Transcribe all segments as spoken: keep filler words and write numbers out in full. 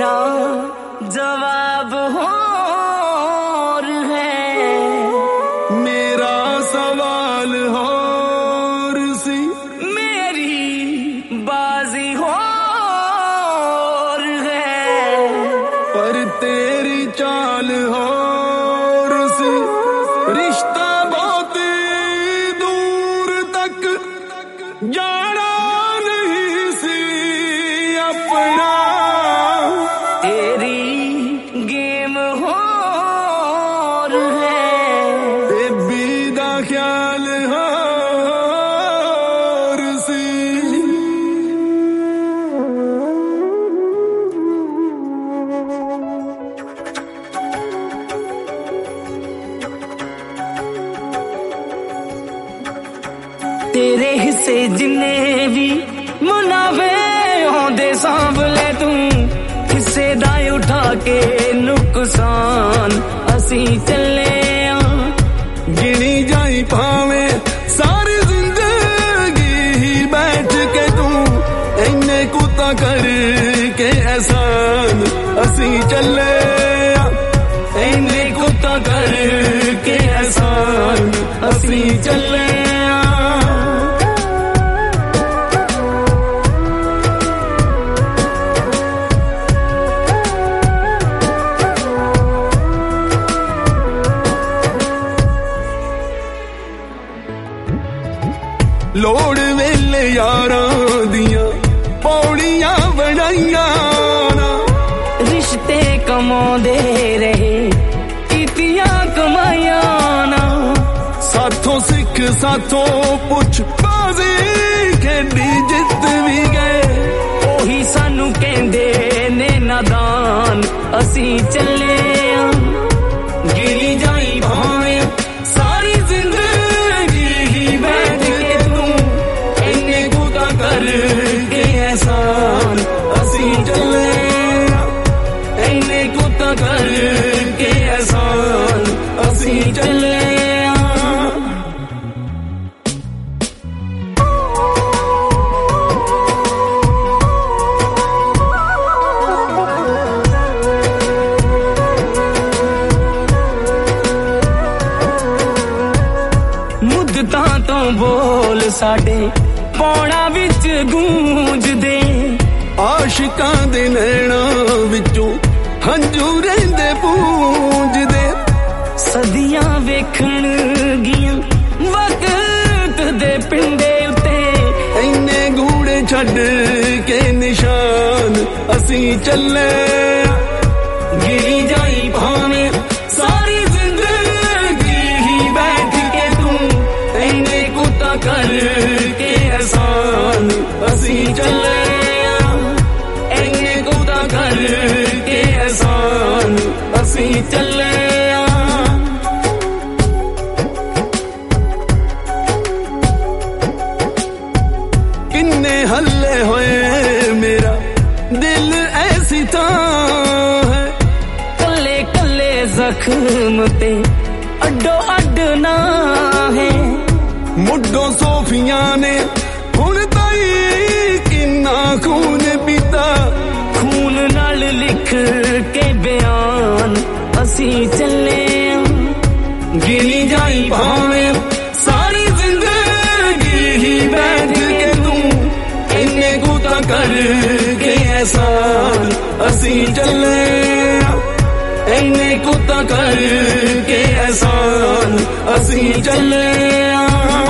तेरा जवाब और है, मेरा सवाल और सी, मेरी बाजी और है, पर तेरी चाल और सी। रिश्ता बहुत दूर तक जाना नहीं सी अपना, तेरी गेम और है, बेबी दा ख्याल और सी। तेरे हिस्से जिन्ने भी मुनाफे होंदे सांभ ले तू, हिस्सेदार उठा के नुकसान असी चले आ। गिनी जाई पावे सारी जिंदगी ही बैठ के तू, इन्ने कुत्ता कर के एहसान असी चले आ। इन्ने कुत्ता कर के एहसान असी चले आ। लोड़ वेले यारां दियां पौड़ियां बनाइयां ना, रिश्ते कमांदे रहे कीतियां कमाइयां ना, साथों सिख साथों पुछ बाजी खेडी जित भी गए, ओही सानू कहंदे ने नादान असी चले आ। गिरी जाई भावें सारी जिंदगी ही बैठ के तू, इन्ने कुत्ता कर के एहसान असी चले आ। इन्ने कुत्ता कर के एहसान असी चले आ। मुद्दतां तो बोल साडे पौड़ा विच गूंजदे, आशिकां दे नैणां विचों हंजू रहिंदे पूंजदे, सदियां वेखण गियां वक्त दे पिंडे उत्ते, इन्ने गूड़े छड्ड के निशान असी चले। गिरी जाई भावें सारी जिंदगी ही बैठ के तू, इन्ने कुत्ता कर के एहसान असी चले आ। इन्ने कुत्ता कर के एहसान असी चले आ। किन्ने हल्ले होए मेरा दिल ऐसी तां है, कल्ले कल्ले जख्म पे अड्डो अड्ड ना है, मुड्डो सोफिया ने हुण ताई किन्ना खून पीता, खून नाल लिख के बयान असी चले आ। गिनी जाई भावें सारी जिंदगी ही बैठ के तू, इन्ने कुत्ता कर के एहसान असी चले आ। इन्ने कुत्ता कर के एहसान असी चले आ।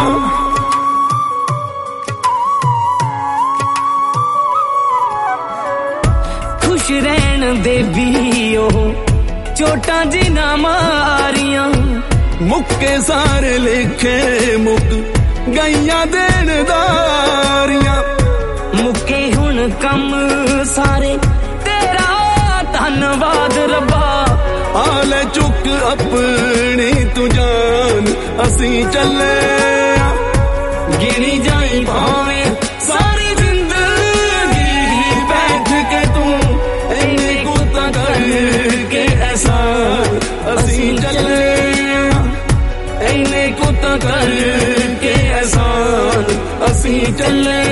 खुश रहन दे भी ओ चोटां जिन्हां मारियां, मुक्के सारे लेखे मुक गईयां देनदारियां, मुक्के हुण कम सारे तेरा धन्नवाद रब्बा। आले चुक अपनी तू जान असी चले आ। गिनी जाई भावें सारी जिंदगी ही बैठ के तू, इन्ने कुत्ता कर के एहसान असी चले आ। इन्ने कुत्ता कर के एहसान असी चले